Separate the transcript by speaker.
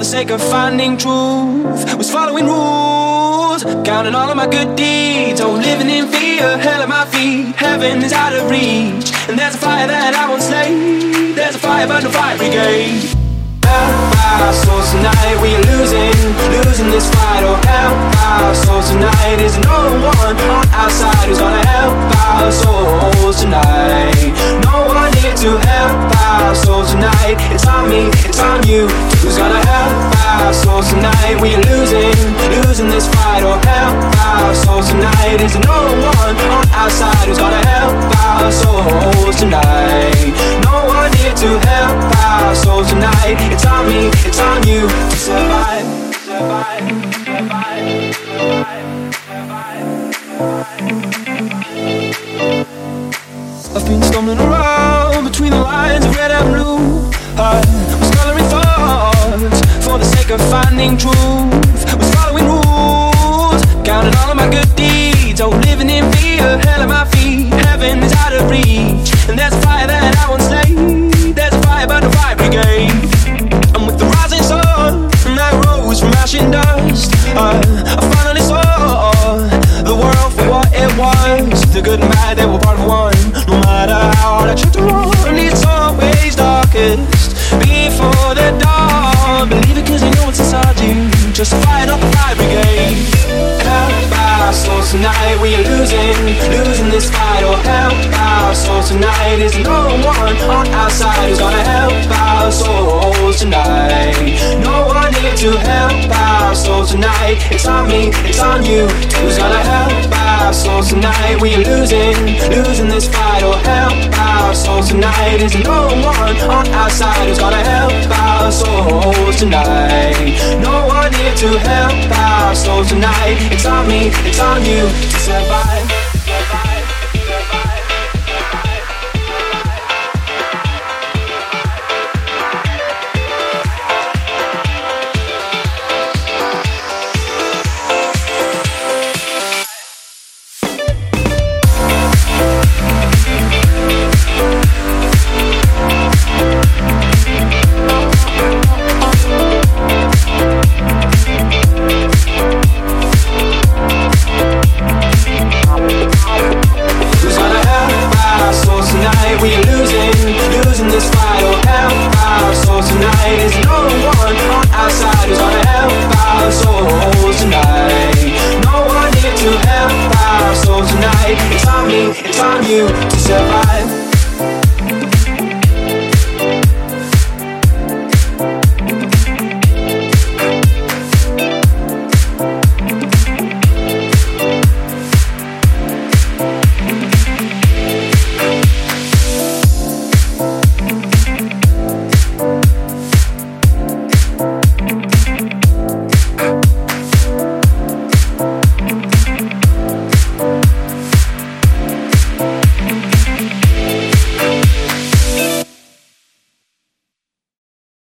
Speaker 1: the sake of finding truth, was following rules, counting all of my good deeds. Oh, living in fear, hell at my feet, heaven is out of reach. And there's a fire that I won't slay, there's a fire but no fire brigade. Help our souls tonight, we are losing this fight. Oh, help our souls tonight, is no one on our side who's gonna help our souls tonight. No one here to help our souls tonight. It's on me, it's on you, who's gonna help our souls tonight? We are losing this fight. Oh, help our souls tonight, is no one on our side who's gonna help our souls tonight. No one here to help our souls tonight. It's on me, it's on you to survive, survive, survive, survive, survive. I've been stumbling around between the lines of red and blue. I was coloring thoughts for the sake of finding truth, was following rules, counting all of my good deeds. Oh, living in fear, hell at my feet, heaven is out of reach. And there's a fire that I won't slay, there's a fire but no fire brigade. And with the rising sun, I rose from ash and dust. I finally saw the world for what it was. The good and bad, they were part of one. No matter how hard I try to run, it's always darkest before the dawn. Believe it cause you know what's inside you, just fight up the fire brigade. Help our souls tonight, we are losing this fight. Oh, help our souls tonight, is no one on our side who's gonna help our souls tonight. No one here to help our souls tonight. It's on me, it's on you, who's gonna help our souls tonight? We are losing this fight. Oh, help our souls tonight, is no one on our side who's gonna help our souls tonight. No one here to help our souls tonight. It's on me, it's on you to survive, survive, survive, survive, it's on you to survive.